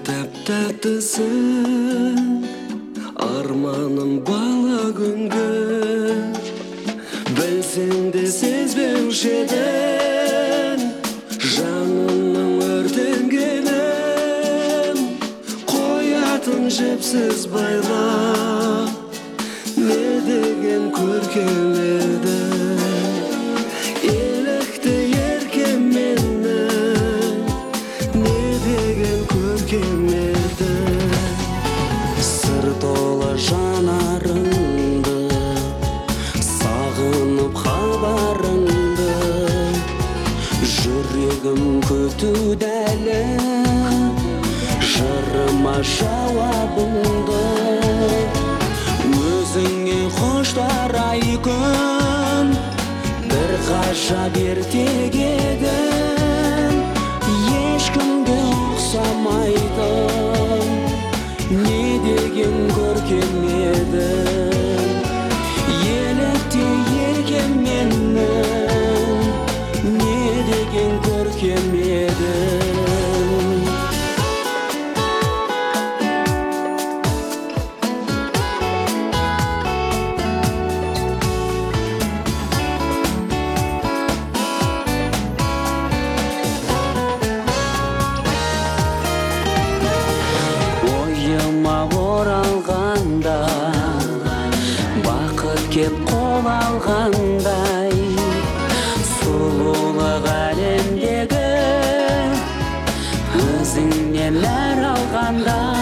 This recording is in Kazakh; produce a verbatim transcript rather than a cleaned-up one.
тәп-тәттісің арманым бала күнгі, білсең де сезбеуші едің жанымның өртенгенін, қоятын жіпсіз байлап не деген көркем еді. Елікті еркем менің не деген көркем еді. Сыр толы жанарыңды сағынып хабарыңды, жүрегім күтуде әлі жырыма жауабыңды. Өзіңе хоштар ай күн бір ғажап ертек едің, ешкімге ұқсамайтын не деген көркем едің. Елікті еркем менің не деген көркем едің. Оралғанда бақыт кеп қол алғандай, сұлулық әлемдегі өзіңнен әр алғанда.